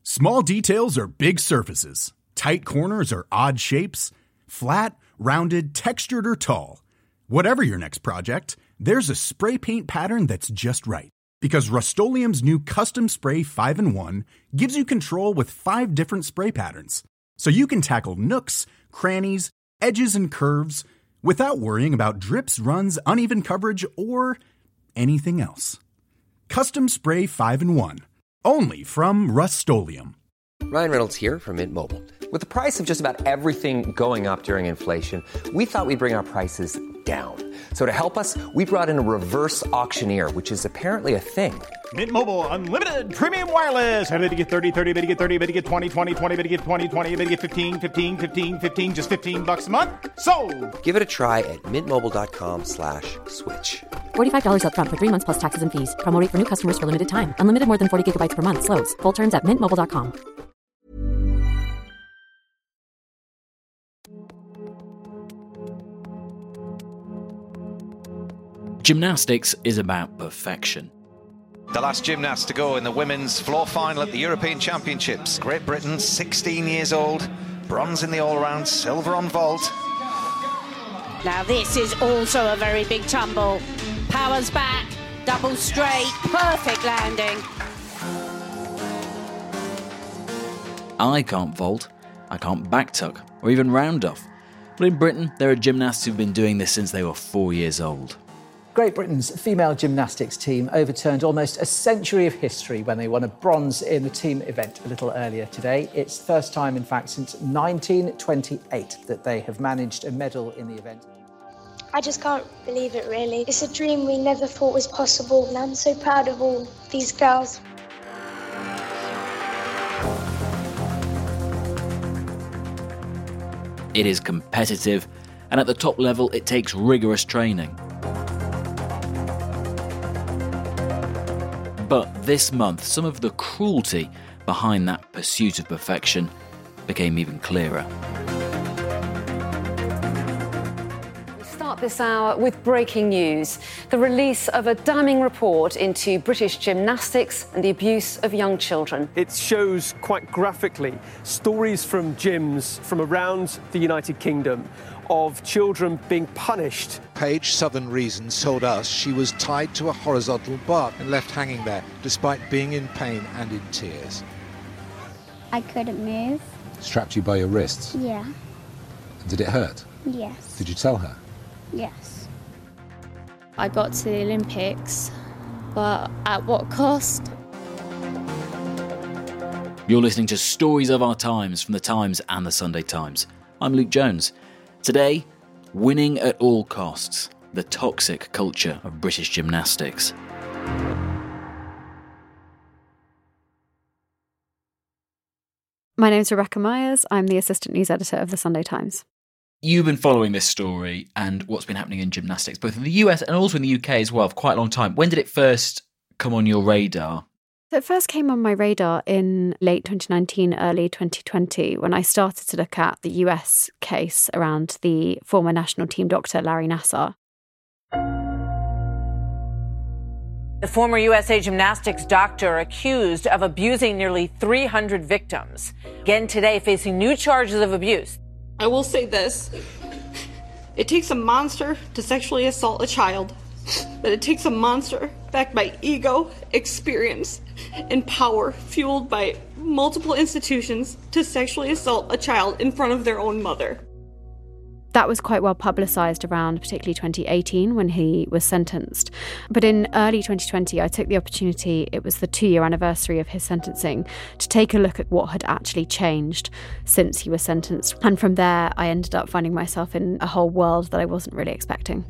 Small details are big surfaces. Tight corners are odd shapes. Flat, rounded, textured, or tall. Whatever your next project, there's a spray paint pattern that's just right. Because Rust-Oleum's new Custom Spray 5-in-1 gives you control with 5 different spray patterns. So you can tackle nooks, crannies, edges, and curves without worrying about drips, runs, uneven coverage, or anything else. Custom Spray 5-in-1. Only from Rust-Oleum. Ryan Reynolds here from Mint Mobile. With the price of just about everything going up during inflation, we thought we'd bring our prices down. So to help us, we brought in a reverse auctioneer, which is apparently a thing. Mint Mobile Unlimited Premium Wireless. How to get 30, 30, bit to get 30, bit to get 20, 20, 20, bit to get 20, 20, bit to get 15, 15, 15, 15, just $15 a month? Sold! Give it a try at mintmobile.com/switch. $45 up front for 3 months plus taxes and fees. Promo rate for new customers for limited time. Unlimited more than 40 gigabytes per month. Slows full terms at mintmobile.com. Gymnastics is about perfection. The last gymnast to go in the women's floor final at the European Championships. Great Britain, 16 years old, bronze in the all-round, silver on vault. Now this is also a very big tumble. Powers back, double straight, perfect landing. I can't vault, I can't back tuck, or even round off. But in Britain, there are gymnasts who've been doing this since they were 4 years old. Great Britain's female gymnastics team overturned almost a century of history when they won a bronze in the team event a little earlier today. It's the first time, in fact, since 1928 that they have managed a medal in the event. I just can't believe it, really. It's a dream we never thought was possible, and I'm so proud of all these girls. It is competitive, and at the top level, it takes rigorous training. But this month, some of the cruelty behind that pursuit of perfection became even clearer. We start this hour with breaking news. The release of a damning report into British gymnastics and the abuse of young children. It shows quite graphically stories from gyms from around the United Kingdom of children being punished. Paige Southern Reasons told us she was tied to a horizontal bar and left hanging there, despite being in pain and in tears. I couldn't move. Strapped you by your wrists? Yeah. Did it hurt? Yes. Did you tell her? Yes. I got to the Olympics, but at what cost? You're listening to Stories of Our Times from The Times and The Sunday Times. I'm Luke Jones. Today, winning at all costs, the toxic culture of British gymnastics. My name's Rebecca Myers. I'm the assistant news editor of The Sunday Times. You've been following this story and what's been happening in gymnastics, both in the US and also in the UK as well, for quite a long time. When did it first come on your radar? So it first came on my radar in late 2019, early 2020, when I started to look at the US case around the former national team doctor, Larry Nassar. The former USA gymnastics doctor accused of abusing nearly 300 victims. Again today, facing new charges of abuse. I will say this. It takes a monster to sexually assault a child, but it takes a monster backed by ego, experience, and power fueled by multiple institutions to sexually assault a child in front of their own mother. That was quite well publicised around particularly 2018 when he was sentenced. But in early 2020, I took the opportunity, it was the 2-year anniversary of his sentencing, to take a look at what had actually changed since he was sentenced. And from there, I ended up finding myself in a whole world that I wasn't really expecting.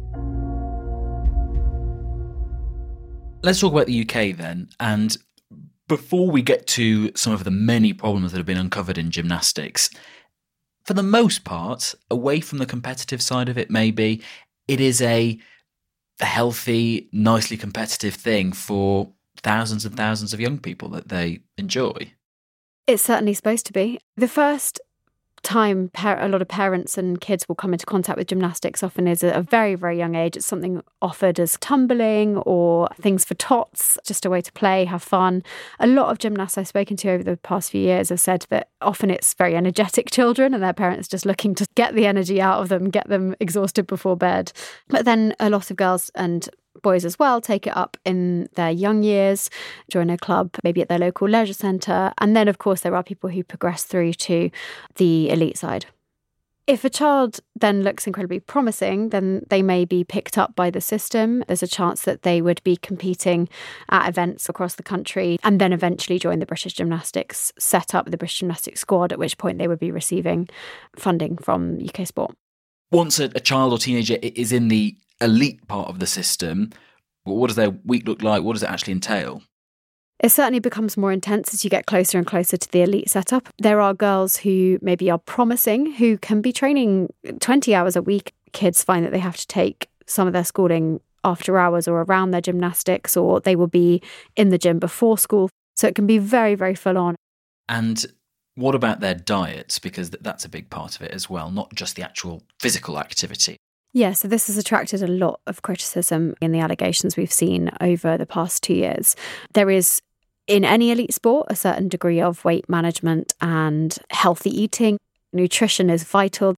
Let's talk about the UK then. And before we get to some of the many problems that have been uncovered in gymnastics, for the most part, away from the competitive side of it, maybe, it is a healthy, nicely competitive thing for thousands and thousands of young people that they enjoy. It's certainly supposed to be. The first time a lot of parents and kids will come into contact with gymnastics often is at a very, very young age. It's something offered as tumbling or things for tots, just a way to play, have fun. A lot of gymnasts I've spoken to over the past few years have said that often it's very energetic children and their parents just looking to get the energy out of them, get them exhausted before bed. But then a lot of girls and boys as well take it up in their young years, join a club, maybe at their local leisure centre. And then, of course, there are people who progress through to the elite side. If a child then looks incredibly promising, then they may be picked up by the system. There's a chance that they would be competing at events across the country and then eventually join the British Gymnastics, set up the British Gymnastics squad, at which point they would be receiving funding from UK Sport. Once a child or teenager is in the elite part of the system, what does their week look like? What does it actually entail? It certainly becomes more intense as you get closer and closer to the elite setup. There are girls who maybe are promising, who can be training 20 hours a week. Kids find that they have to take some of their schooling after hours or around their gymnastics, or they will be in the gym before school. So it can be very, very full on. And what about their diets? Because that's a big part of it as well, not just the actual physical activity. Yeah, so this has attracted a lot of criticism in the allegations we've seen over the past 2 years. There is, in any elite sport, a certain degree of weight management and healthy eating. Nutrition is vital.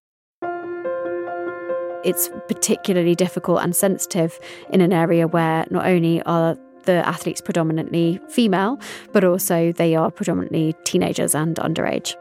It's particularly difficult and sensitive in an area where not only are the athletes predominantly female, but also they are predominantly teenagers and underage.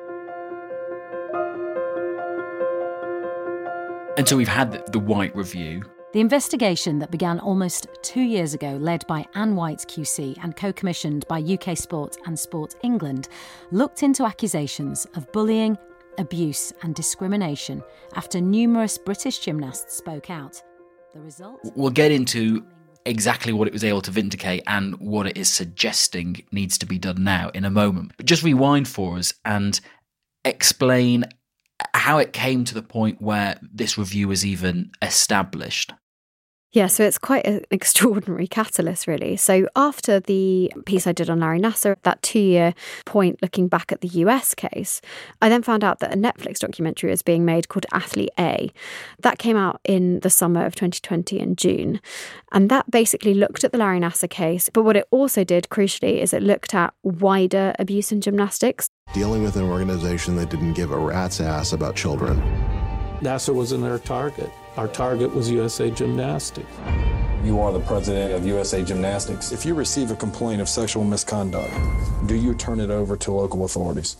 And so we've had the White Review. The investigation that began almost 2 years ago, led by Anne White QC and co-commissioned by UK Sport and Sport England, looked into accusations of bullying, abuse and discrimination after numerous British gymnasts spoke out. The result? We'll get into exactly what it was able to vindicate and what it is suggesting needs to be done now in a moment. But just rewind for us and explain how it came to the point where this review was even established. Yeah, so it's quite an extraordinary catalyst, really. So after the piece I did on Larry Nassar, that 2-year point looking back at the US case, I then found out that a Netflix documentary was being made called Athlete A. That came out in the summer of 2020 in June. And that basically looked at the Larry Nassar case. But what it also did, crucially, is it looked at wider abuse in gymnastics. Dealing with an organisation that didn't give a rat's ass about children. Nassar wasn't our target. Our target was USA Gymnastics. You are the president of USA Gymnastics. If you receive a complaint of sexual misconduct, do you turn it over to local authorities?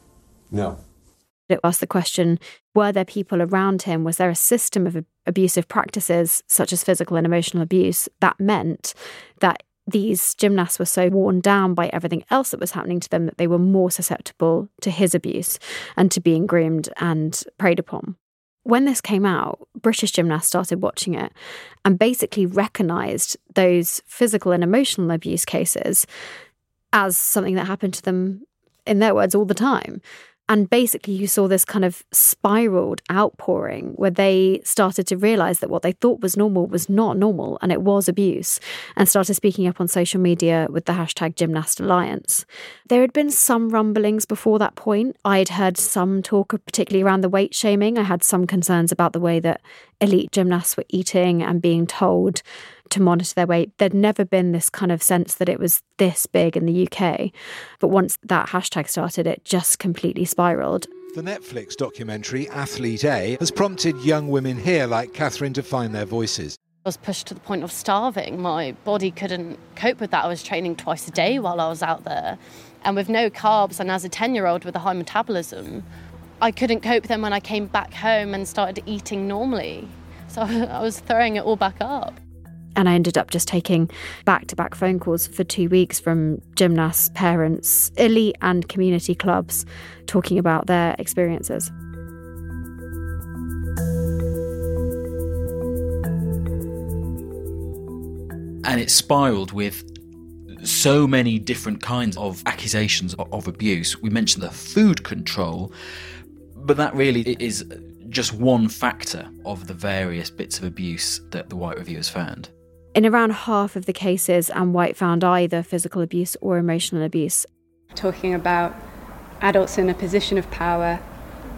No. It asked the question, were there people around him? Was there a system of abusive practices, such as physical and emotional abuse, that meant that these gymnasts were so worn down by everything else that was happening to them that they were more susceptible to his abuse and to being groomed and preyed upon? When this came out, British gymnasts started watching it and basically recognised those physical and emotional abuse cases as something that happened to them, in their words, all the time. And basically you saw this kind of spiraled outpouring where they started to realise that what they thought was normal was not normal and it was abuse, and started speaking up on social media with the hashtag Gymnast Alliance. There had been some rumblings before that point. I had heard some talk, particularly around the weight shaming. I had some concerns about the way that elite gymnasts were eating and being told to monitor their weight. There'd never been this kind of sense that it was this big in the UK. But once that hashtag started, it just completely spiraled. The Netflix documentary Athlete A has prompted young women here like Catherine to find their voices. I was pushed to the point of starving. My body couldn't cope with that. I was training twice a day while I was out there. And with no carbs, and as a 10-year-old with a high metabolism, I couldn't cope then when I came back home and started eating normally. So I was throwing it all back up. And I ended up just taking back-to-back phone calls for 2 weeks from gymnasts, parents, elite and community clubs, talking about their experiences. And it spiraled with so many different kinds of accusations of abuse. We mentioned the food control, but that really is just one factor of the various bits of abuse that the White Review has found. In around half of the cases, Anne White found either physical abuse or emotional abuse. Talking about adults in a position of power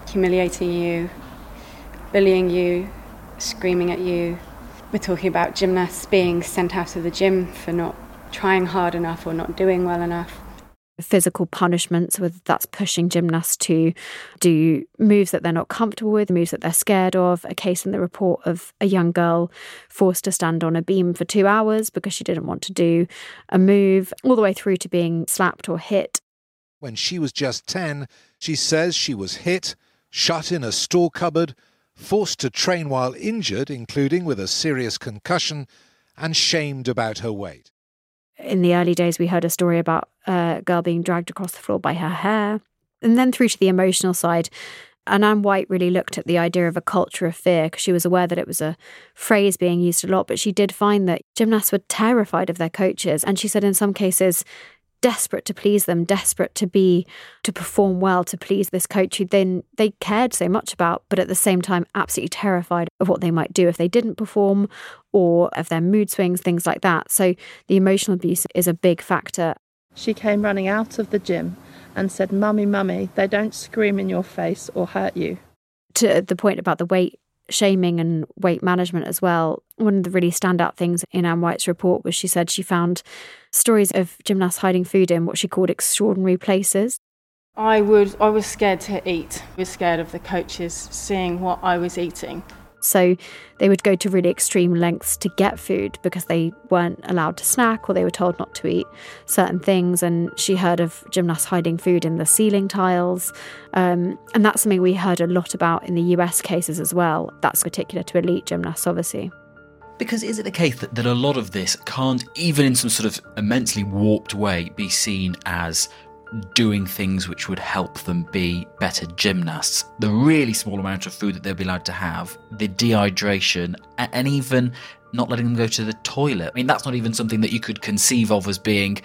humiliating you, bullying you, screaming at you. We're talking about gymnasts being sent out of the gym for not trying hard enough or not doing well enough. Physical punishments, whether that's pushing gymnasts to do moves that they're not comfortable with, moves that they're scared of. A case in the report of a young girl forced to stand on a beam for 2 hours because she didn't want to do a move, all the way through to being slapped or hit. When she was just 10, she says she was hit, shut in a store cupboard, forced to train while injured, including with a serious concussion, and shamed about her weight. In the early days, we heard a story about a girl being dragged across the floor by her hair. And then through to the emotional side. And Anne White really looked at the idea of a culture of fear because she was aware that it was a phrase being used a lot. But she did find that gymnasts were terrified of their coaches. And she said in some cases, desperate to please them, desperate to perform well, to please this coach who then they cared so much about, but at the same time absolutely terrified of what they might do if they didn't perform or of their mood swings, things like that. So the emotional abuse is a big factor. She came running out of the gym and said, "Mummy, mummy, they don't scream in your face or hurt you." To the point about the weight shaming and weight management as well, one of the really standout things in Anne White's report was she said she found stories of gymnasts hiding food in what she called extraordinary places. I was scared to eat. I was scared of the coaches seeing what I was eating. So they would go to really extreme lengths to get food because they weren't allowed to snack or they were told not to eat certain things. And she heard of gymnasts hiding food in the ceiling tiles. And that's something we heard a lot about in the US cases as well. That's particular to elite gymnasts, obviously. Because is it the case that a lot of this can't, even in some sort of immensely warped way, be seen as doing things which would help them be better gymnasts? The really small amount of food that they'll be allowed to have, the dehydration, and even not letting them go to the toilet. I mean, that's not even something that you could conceive of as being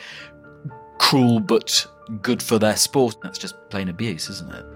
cruel but good for their sport. That's just plain abuse, isn't it?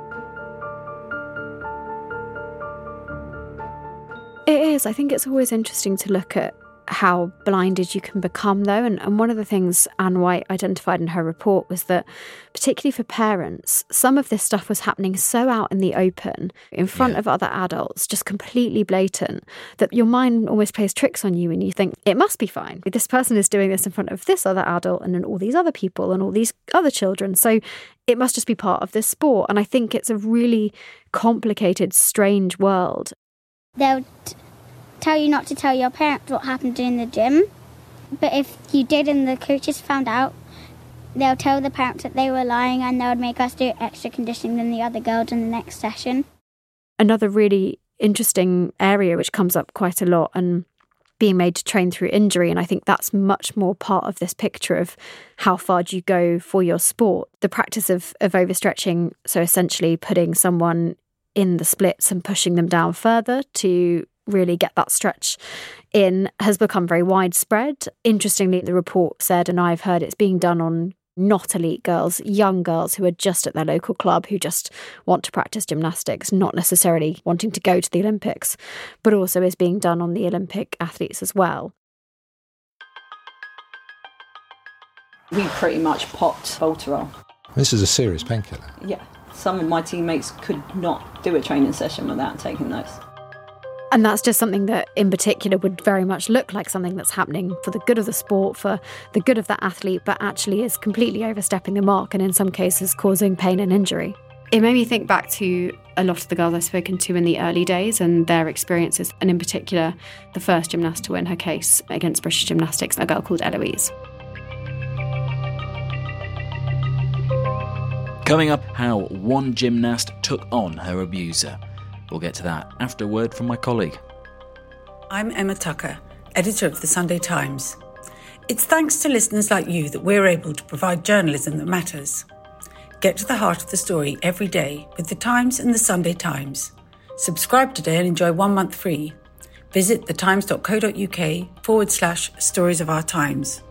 It is. I think it's always interesting to look at how blinded you can become, though. And one of the things Anne White identified in her report was that, particularly for parents, some of this stuff was happening so out in the open, in front of other adults, just completely blatant, that your mind almost plays tricks on you and you think, it must be fine. This person is doing this in front of this other adult and then all these other people and all these other children. So it must just be part of this sport. And I think it's a really complicated, strange world. They'll tell you not to tell your parents what happened in the gym, but if you did and the coaches found out, they'll tell the parents that they were lying and they would make us do extra conditioning than the other girls in the next session. Another really interesting area which comes up quite a lot, and being made to train through injury, and I think that's much more part of this picture of how far do you go for your sport. The practice of overstretching, so essentially putting someone in the splits and pushing them down further to really get that stretch in, has become very widespread. Interestingly, the report said, and I've heard it's being done on not elite girls, young girls who are just at their local club, who just want to practice gymnastics, not necessarily wanting to go to the Olympics, but also is being done on the Olympic athletes as well. We pretty much popped Voltarol. This is a serious painkiller. Yeah, some of my teammates could not do a training session without taking those. And that's just something that in particular would very much look like something that's happening for the good of the sport, for the good of that athlete, but actually is completely overstepping the mark and in some cases causing pain and injury. It made me think back to a lot of the girls I've spoken to in the early days and their experiences, and in particular the first gymnast to win her case against British Gymnastics, a girl called Eloise. Coming up, how one gymnast took on her abuser. We'll get to that after a word from my colleague. I'm Emma Tucker, editor of The Sunday Times. It's thanks to listeners like you that we're able to provide journalism that matters. Get to the heart of the story every day with The Times and The Sunday Times. Subscribe today and enjoy 1 month free. Visit thetimes.co.uk/stories of our times.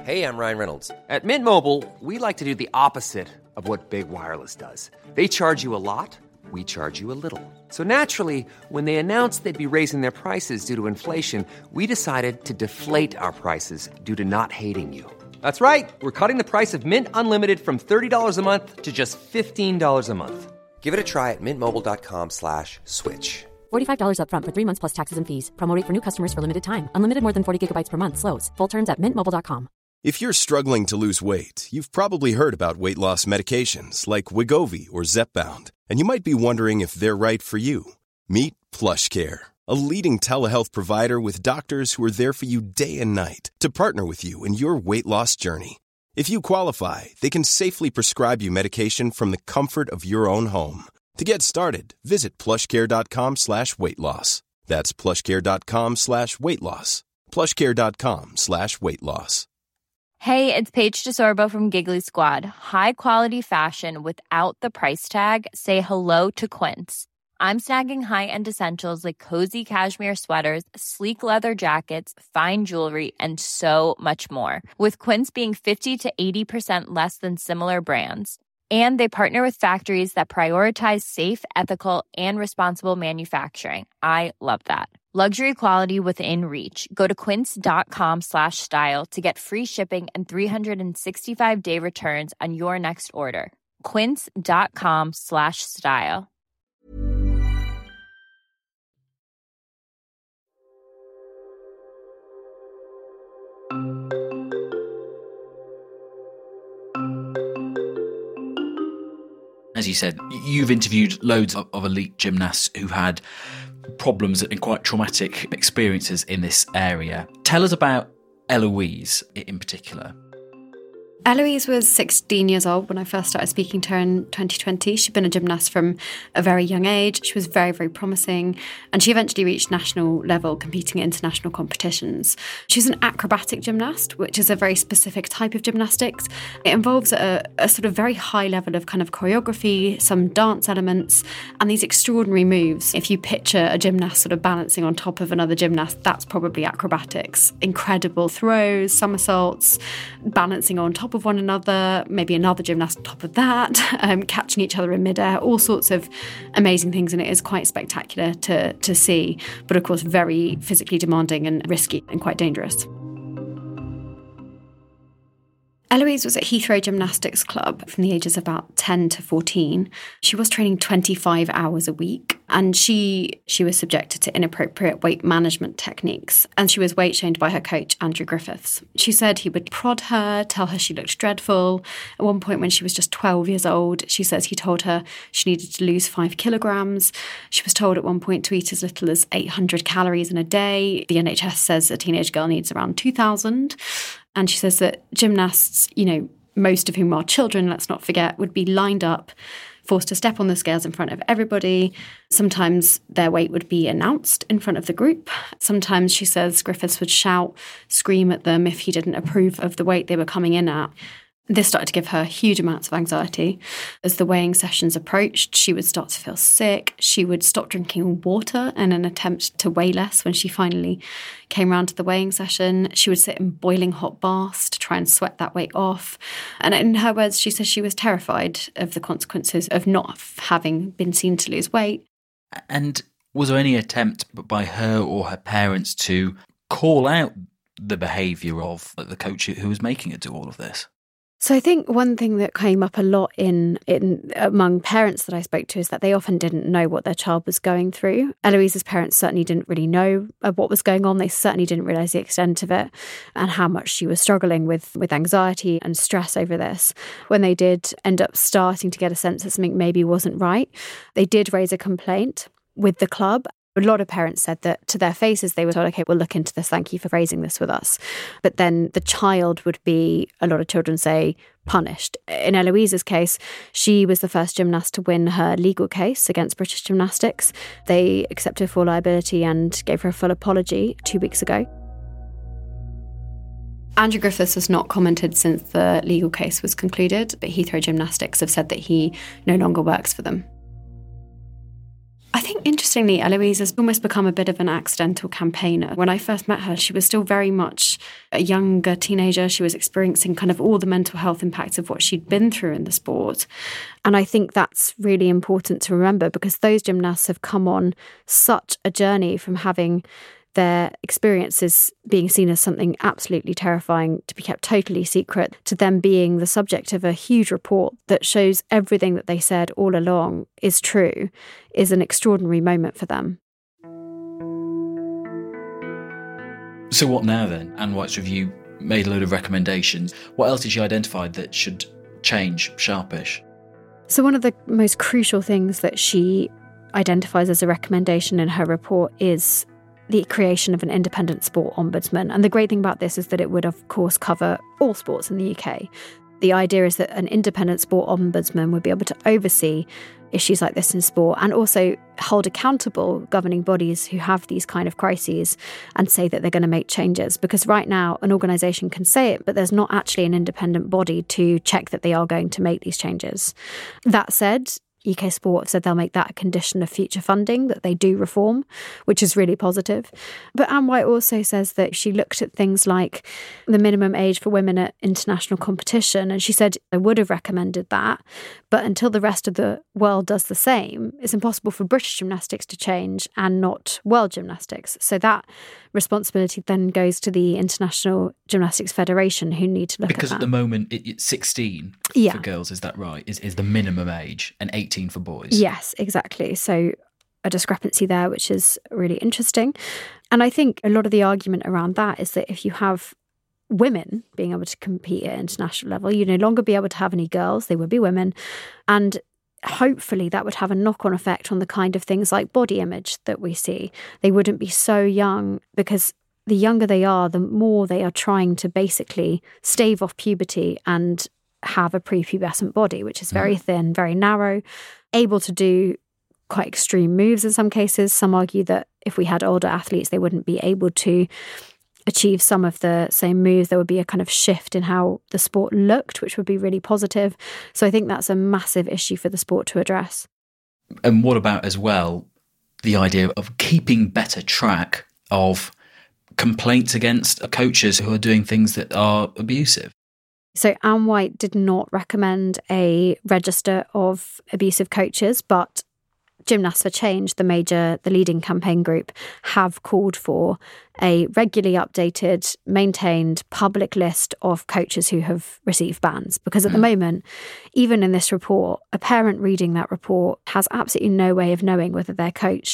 Hey, I'm Ryan Reynolds. At Mint Mobile, we like to do the opposite of what Big Wireless does. They charge you a lot, we charge you a little. So naturally, when they announced they'd be raising their prices due to inflation, we decided to deflate our prices due to not hating you. That's right. We're cutting the price of Mint Unlimited from $30 a month to just $15 a month. Give it a try at mintmobile.com/switch. $45 up front for 3 months plus taxes and fees. Promo rate for new customers for limited time. Unlimited more than 40 gigabytes per month. Slows full terms at mintmobile.com. If you're struggling to lose weight, you've probably heard about weight loss medications like Wegovy or Zepbound, and you might be wondering if they're right for you. Meet PlushCare, a leading telehealth provider with doctors who are there for you day and night to partner with you in your weight loss journey. If you qualify, they can safely prescribe you medication from the comfort of your own home. To get started, visit plushcare.com/weight-loss. That's plushcare.com/weight-loss. plushcare.com/weight-loss. Hey, it's Paige DeSorbo from Giggly Squad. High quality fashion without the price tag. Say hello to Quince. I'm snagging high-end essentials like cozy cashmere sweaters, sleek leather jackets, fine jewelry, and so much more. With Quince being 50 to 80% less than similar brands. And they partner with factories that prioritize safe, ethical, and responsible manufacturing. I love that. Luxury quality within reach. Go to quince.com/style to get free shipping and 365-day returns on your next order. Quince.com/style. As you said, you've interviewed loads of elite gymnasts who had problems and quite traumatic experiences in this area. Tell us about Eloise in particular. Eloise was 16 years old when I first started speaking to her in 2020. She'd been a gymnast from a very young age. She was very, very promising. And she eventually reached national level competing at international competitions. She's an acrobatic gymnast, which is a very specific type of gymnastics. It involves a sort of very high level of kind of choreography, some dance elements, and these extraordinary moves. If you picture a gymnast sort of balancing on top of another gymnast, that's probably acrobatics. Incredible throws, somersaults, balancing on top of one another, maybe another gymnast on top of that, catching each other in midair, all sorts of amazing things, and it is quite spectacular to see, but of course very physically demanding and risky and quite dangerous. Eloise was at Heathrow Gymnastics Club from the ages of about 10 to 14. She was training 25 hours a week, and she was subjected to inappropriate weight management techniques, and she was weight shamed by her coach, Andrew Griffiths. She said he would prod her, tell her she looked dreadful. At one point when she was just 12 years old, she says he told her she needed to lose 5 kilograms. She was told at one point to eat as little as 800 calories in a day. The NHS says a teenage girl needs around 2,000. And she says that gymnasts, most of whom are children, let's not forget, would be lined up, forced to step on the scales in front of everybody. Sometimes their weight would be announced in front of the group. Sometimes, she says, Griffiths would shout, scream at them if he didn't approve of the weight they were coming in at. This started to give her huge amounts of anxiety. As the weighing sessions approached, she would start to feel sick. She would stop drinking water in an attempt to weigh less when she finally came round to the weighing session. She would sit in boiling hot baths to try and sweat that weight off. And in her words, she says she was terrified of the consequences of not having been seen to lose weight. And was there any attempt by her or her parents to call out the behaviour of the coach who was making her do all of this? So I think one thing that came up a lot in among parents that I spoke to is that they often didn't know what their child was going through. Eloise's parents certainly didn't really know what was going on. They certainly didn't realise the extent of it and how much she was struggling with anxiety and stress over this. When they did end up starting to get a sense that something maybe wasn't right, they did raise a complaint with the club. A lot of parents said that to their faces, they were told, okay, we'll look into this. Thank you for raising this with us. But then the child would be, a lot of children say, punished. In Eloise's case, she was the first gymnast to win her legal case against British Gymnastics. They accepted full liability and gave her a full apology 2 weeks ago. Andrew Griffiths has not commented since the legal case was concluded, but Heathrow Gymnastics have said that he no longer works for them. I think think, interestingly, Eloise has almost become a bit of an accidental campaigner. When I first met her, she was still very much a younger teenager. She was experiencing kind of all the mental health impacts of what she'd been through in the sport. And I think that's really important to remember, because those gymnasts have come on such a journey from having their experiences being seen as something absolutely terrifying to be kept totally secret, to them being the subject of a huge report that shows everything that they said all along is true, is an extraordinary moment for them. So what now then? Anne White's review made a load of recommendations. What else did she identify that should change sharpish? So one of the most crucial things that she identifies as a recommendation in her report is the creation of an independent sport ombudsman. And the great thing about this is that it would, of course, cover all sports in the UK. The idea is that an independent sport ombudsman would be able to oversee issues like this in sport and also hold accountable governing bodies who have these kind of crises and say that they're going to make changes. Because right now, an organisation can say it, but there's not actually an independent body to check that they are going to make these changes. That said, UK Sport have said they'll make that a condition of future funding, that they do reform, which is really positive. But Anne White also says that she looked at things like the minimum age for women at international competition, and she said I would have recommended that, but until the rest of the world does the same, it's impossible for British gymnastics to change and not world gymnastics. So that responsibility then goes to the International Gymnastics Federation, who need to look at that. Because at the moment, it's 16 for girls, is that right? Is the minimum age, and 18 for boys? Yes, exactly. So a discrepancy there, which is really interesting. And I think a lot of the argument around that is that if you have women being able to compete at international level, you no longer be able to have any girls, they would be women. And hopefully that would have a knock-on effect on the kind of things like body image that we see. They wouldn't be so young, because the younger they are, the more they are trying to basically stave off puberty and have a prepubescent body, which is very thin, very narrow, able to do quite extreme moves in some cases. Some argue that if we had older athletes, they wouldn't be able to achieve some of the same moves. There would be a kind of shift in how the sport looked, which would be really positive. So I think that's a massive issue for the sport to address. And what about, as well, the idea of keeping better track of complaints against coaches who are doing things that are abusive? So Anne White did not recommend a register of abusive coaches, but Gymnasts for Change, the leading campaign group, have called for a regularly updated, maintained public list of coaches who have received bans. Because at the moment, even in this report, a parent reading that report has absolutely no way of knowing whether their coach,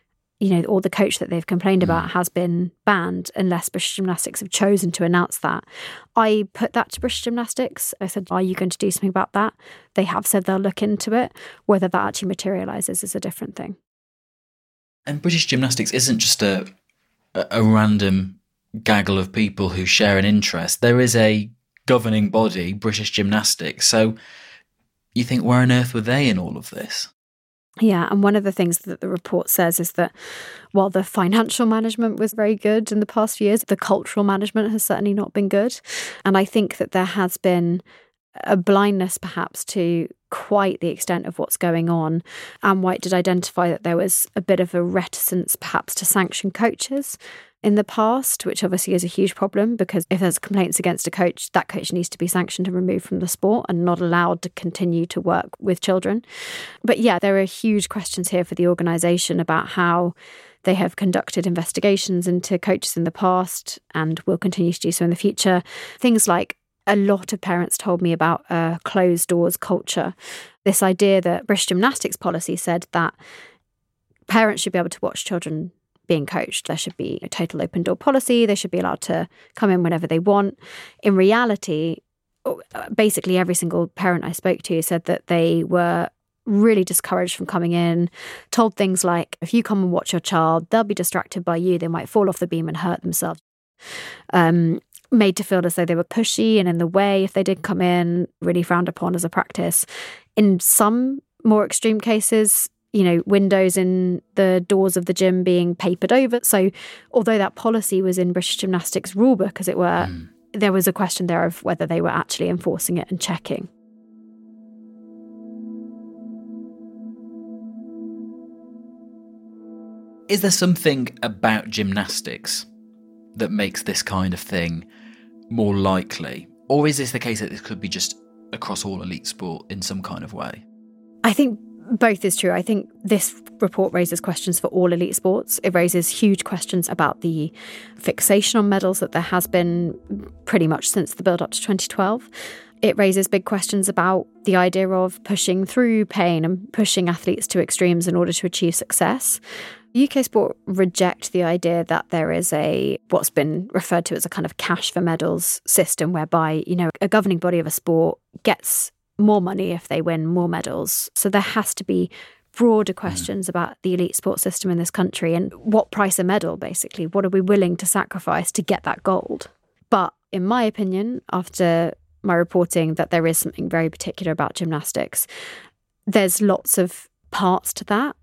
or the coach that they've complained about has been banned, unless British Gymnastics have chosen to announce that. I put that to British Gymnastics. I said, are you going to do something about that? They have said they'll look into it. Whether that actually materialises is a different thing. And British Gymnastics isn't just a random gaggle of people who share an interest. There is a governing body, British Gymnastics. So you think, where on earth were they in all of this? Yeah, and one of the things that the report says is that while the financial management was very good in the past few years, the cultural management has certainly not been good. And I think that there has been a blindness perhaps to quite the extent of what's going on. Anne White did identify that there was a bit of a reticence perhaps to sanction coaches in the past, which obviously is a huge problem, because if there's complaints against a coach, that coach needs to be sanctioned and removed from the sport and not allowed to continue to work with children. But yeah, there are huge questions here for the organisation about how they have conducted investigations into coaches in the past and will continue to do so in the future. Things like, a lot of parents told me about a closed doors culture. This idea that British Gymnastics policy said that parents should be able to watch children being coached. There should be a total open door policy. They should be allowed to come in whenever they want. In reality, basically every single parent I spoke to said that they were really discouraged from coming in, told things like, if you come and watch your child, they'll be distracted by you. They might fall off the beam and hurt themselves. Made to feel as though they were pushy and in the way if they did come in, really frowned upon as a practice. In some more extreme cases, windows in the doors of the gym being papered over. So although that policy was in British Gymnastics rulebook, as it were, there was a question there of whether they were actually enforcing it and checking. Is there something about gymnastics that makes this kind of thing more likely? Or is this the case that this could be just across all elite sport in some kind of way? I think both is true. I think this report raises questions for all elite sports. It raises huge questions about the fixation on medals that there has been pretty much since the build-up to 2012. It raises big questions about the idea of pushing through pain and pushing athletes to extremes in order to achieve success. UK sport reject the idea that there is what's been referred to as a kind of cash for medals system whereby, a governing body of a sport gets more money if they win more medals. So there has to be broader questions about the elite sports system in this country and what price a medal, basically. What are we willing to sacrifice to get that gold? But in my opinion, after my reporting that there is something very particular about gymnastics, there's lots of parts to that.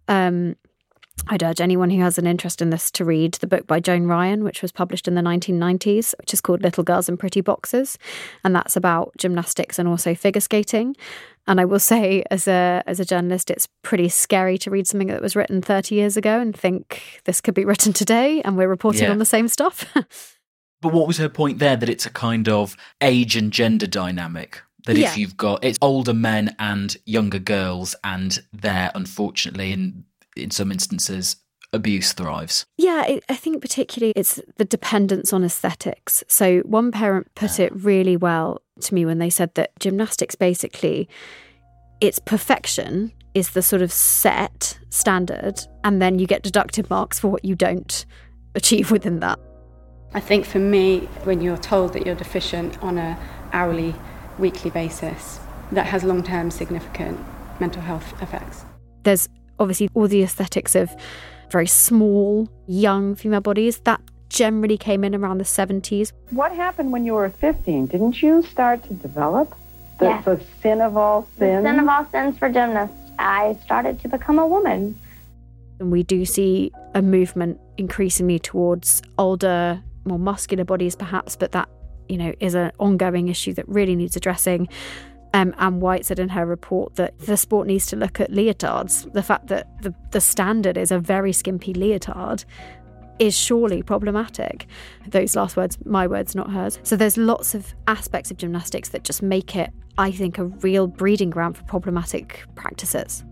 I'd urge anyone who has an interest in this to read the book by Joan Ryan, which was published in the 1990s, which is called Little Girls in Pretty Boxes. And that's about gymnastics and also figure skating. And I will say, as a journalist, it's pretty scary to read something that was written 30 years ago and think this could be written today and we're reporting on the same stuff. But what was her point there? That it's a kind of age and gender dynamic? That if you've got, it's older men and younger girls, and there, unfortunately, in some instances, abuse thrives. Yeah, I think particularly it's the dependence on aesthetics. So one parent put it really well to me when they said that gymnastics, basically, its perfection is the sort of set standard, and then you get deducted marks for what you don't achieve within that. I think for me, when you're told that you're deficient on an hourly, weekly basis, that has long-term significant mental health effects. There's obviously all the aesthetics of very small, young female bodies. That generally came in around the 70s. What happened when you were 15? Didn't you start to develop the sin of all sins? The sin of all sins for gymnasts. I started to become a woman. And we do see a movement increasingly towards older, more muscular bodies perhaps, but that, is an ongoing issue that really needs addressing. Anne White said in her report that the sport needs to look at leotards. The fact that the standard is a very skimpy leotard is surely problematic. Those last words, my words, not hers. So there's lots of aspects of gymnastics that just make it, I think, a real breeding ground for problematic practices.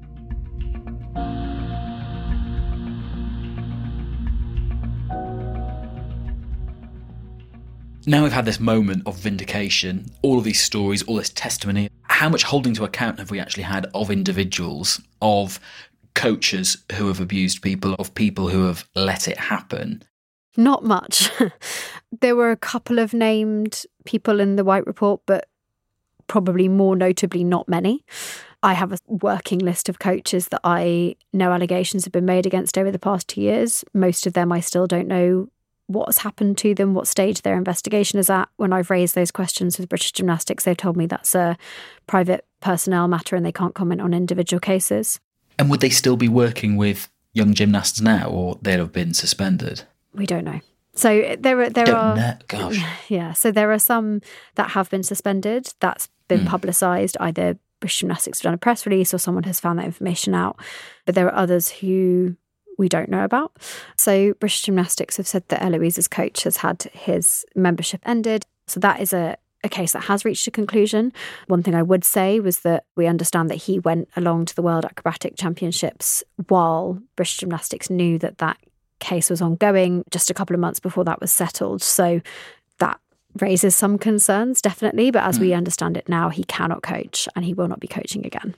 Now we've had this moment of vindication, all of these stories, all this testimony. How much holding to account have we actually had of individuals, of coaches who have abused people, of people who have let it happen? Not much. There were a couple of named people in the White Report, but probably more notably not many. I have a working list of coaches that I know allegations have been made against over the past 2 years. Most of them I still don't know what's happened to them, what stage their investigation is at. When I've raised those questions with British Gymnastics, they've told me that's a private personnel matter and they can't comment on individual cases. And would they still be working with young gymnasts now, or they'd have been suspended? We don't know. So there are Gosh. Yeah, so there are some that have been suspended. That's been publicised. Either British Gymnastics have done a press release or someone has found that information out. But there are others who we don't know about. So British Gymnastics have said that Eloise's coach has had his membership ended. So that is a case that has reached a conclusion. One thing I would say was that we understand that he went along to the World Acrobatic Championships while British Gymnastics knew that that case was ongoing just a couple of months before that was settled. So that raises some concerns, definitely. But as we understand it now, he cannot coach and he will not be coaching again.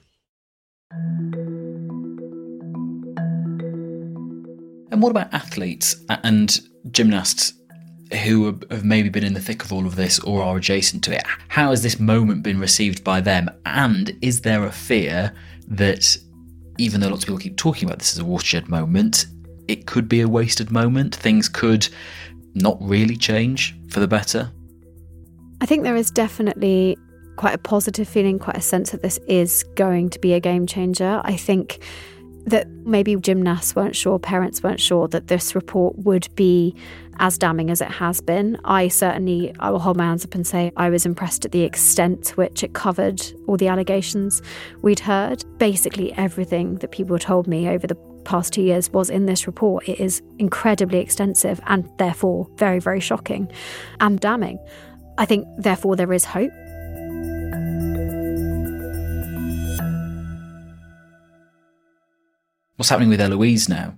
And what about athletes and gymnasts who have maybe been in the thick of all of this or are adjacent to it? How has this moment been received by them? And is there a fear that, even though lots of people keep talking about this as a watershed moment, it could be a wasted moment? Things could not really change for the better? I think there is definitely quite a positive feeling, quite a sense that this is going to be a game changer. I think that maybe gymnasts weren't sure, parents weren't sure that this report would be as damning as it has been. I will hold my hands up and say I was impressed at the extent to which it covered all the allegations we'd heard. Basically everything that people told me over the past 2 years was in this report. It is incredibly extensive and therefore very, very shocking and damning. I think, therefore, there is hope. What's happening with Eloise now?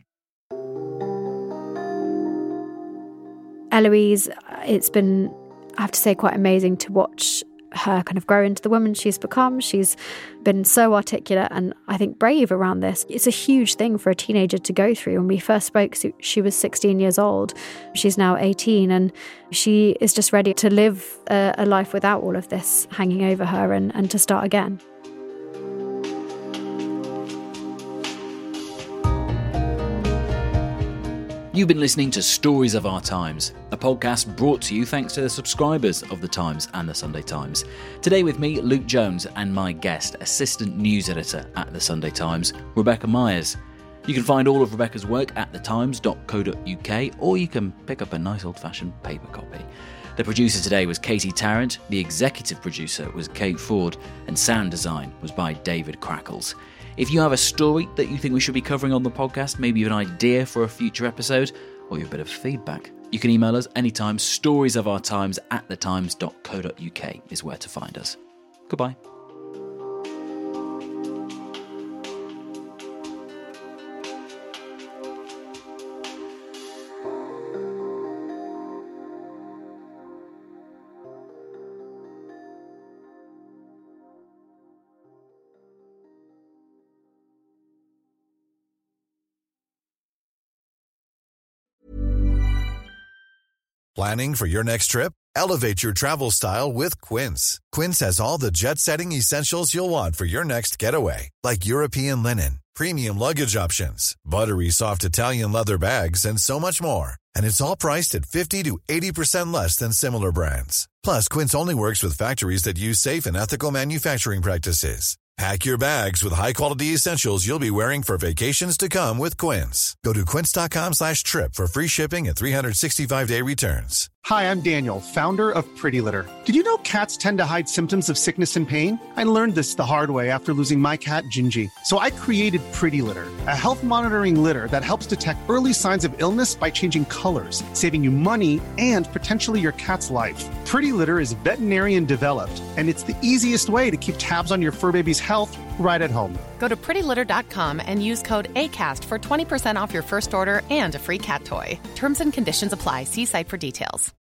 Eloise, it's been, I have to say, quite amazing to watch her kind of grow into the woman she's become. She's been so articulate and I think brave around this. It's a huge thing for a teenager to go through. When we first spoke, she was 16 years old. She's now 18 and she is just ready to live a life without all of this hanging over her and to start again. You've been listening to Stories of Our Times, a podcast brought to you thanks to the subscribers of The Times and The Sunday Times. Today with me, Luke Jones, and my guest, assistant news editor at The Sunday Times, Rebecca Myers. You can find all of Rebecca's work at thetimes.co.uk, or you can pick up a nice old-fashioned paper copy. The producer today was Katie Tarrant, the executive producer was Kate Ford, and sound design was by David Crackles. If you have a story that you think we should be covering on the podcast, maybe an idea for a future episode, or a bit of feedback, you can email us anytime. storiesofourtimes@thetimes.co.uk is where to find us. Goodbye. Planning for your next trip? Elevate your travel style with Quince. Quince has all the jet-setting essentials you'll want for your next getaway, like European linen, premium luggage options, buttery soft Italian leather bags, and so much more. And it's all priced at 50 to 80% less than similar brands. Plus, Quince only works with factories that use safe and ethical manufacturing practices. Pack your bags with high-quality essentials you'll be wearing for vacations to come with Quince. Go to quince.com/trip for free shipping and 365-day returns. Hi, I'm Daniel, founder of Pretty Litter. Did you know cats tend to hide symptoms of sickness and pain? I learned this the hard way after losing my cat, Gingy. So I created Pretty Litter, a health monitoring litter that helps detect early signs of illness by changing colors, saving you money and potentially your cat's life. Pretty Litter is veterinarian developed, and it's the easiest way to keep tabs on your fur baby's health right at home. Go to prettylitter.com and use code ACAST for 20% off your first order and a free cat toy. Terms and conditions apply. See site for details.